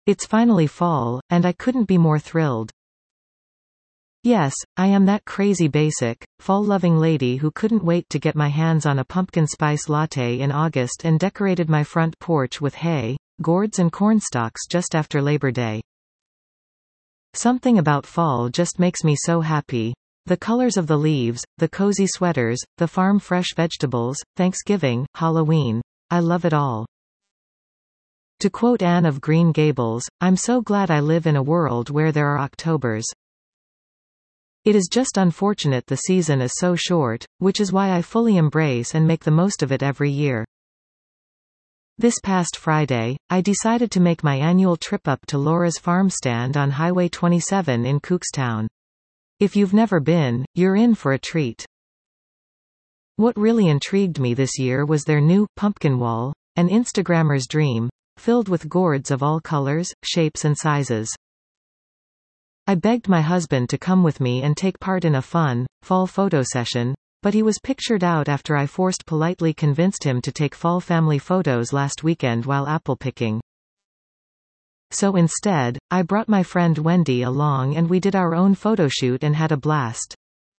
It's finally fall, and I couldn't be more thrilled. Yes, I am that crazy basic, fall-loving lady who couldn't wait to get my hands on a pumpkin spice latte in August and decorated my front porch with hay, gourds and cornstalks just after Labor Day. Something about fall just makes me so happy. The colors of the leaves, the cozy sweaters, the farm-fresh vegetables, Thanksgiving, Halloween. I love it all. To quote Anne of Green Gables, I'm so glad I live in a world where there are Octobers. It is just unfortunate the season is so short, which is why I fully embrace and make the most of it every year. This past Friday, I decided to make my annual trip up to Laura's farm stand on Highway 27 in Cookstown. If you've never been, you're in for a treat. What really intrigued me this year was their new pumpkin wall, an Instagrammer's dream, filled with gourds of all colors, shapes and sizes. I begged my husband to come with me and take part in a fun, fall photo session, but he was pictured out after I politely convinced him to take fall family photos last weekend while apple picking. So instead, I brought my friend Wendy along and we did our own photo shoot and had a blast.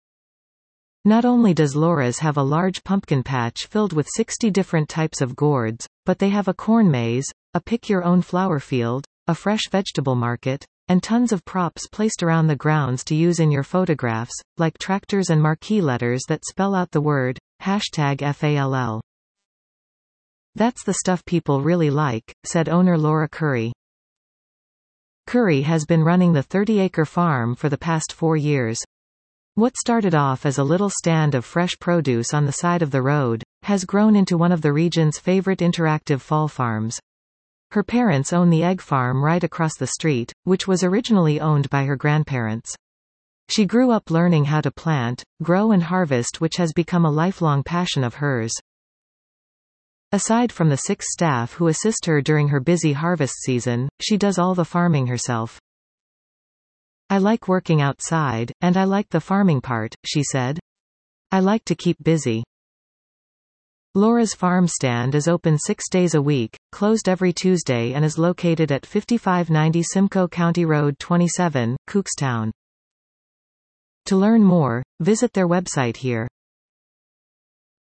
Not only does Laura's have a large pumpkin patch filled with 60 different types of gourds, but they have a corn maze, a pick-your-own flower field, a fresh vegetable market, and tons of props placed around the grounds to use in your photographs, like tractors and marquee letters that spell out the word, #FALL. That's the stuff people really like, said owner Laura Curry. Curry has been running the 30-acre farm for the past 4 years. What started off as a little stand of fresh produce on the side of the road, has grown into one of the region's favorite interactive fall farms. Her parents own the egg farm right across the street, which was originally owned by her grandparents. She grew up learning how to plant, grow and harvest, which has become a lifelong passion of hers. Aside from the 6 staff who assist her during her busy harvest season, she does all the farming herself. I like working outside, and I like the farming part, she said. I like to keep busy. Laura's farm stand is open 6 days a week, closed every Tuesday, and is located at 5590 Simcoe County Road 27, Cookstown. To learn more, visit their website here.